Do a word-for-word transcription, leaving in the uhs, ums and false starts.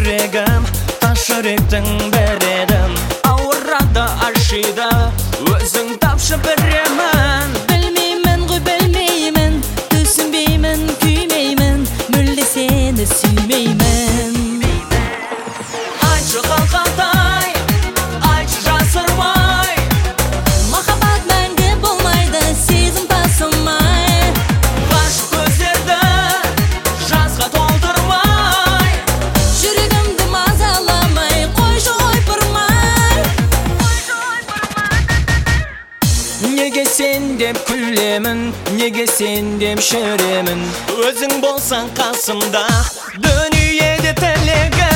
жүрегім, таш жүректің бередім. Ауырады ашиды, өзің тапшы біремін. Білмеймін ғой білмеймін, түсінбеймін, күймеймін, мүлде сені сүймеймін. Айтшы қалқалтай, айтшы жасырмай, махаббат мәңгі болмайды, сезім тасымай. ғашық көздерді жазға толтырмай, жүрегімді мазаламай, қойшы ойпырмай. неге сен деп күлемін, неге сен деп шеремін. Өзің болсаң қасымда, дүниеде тілегім.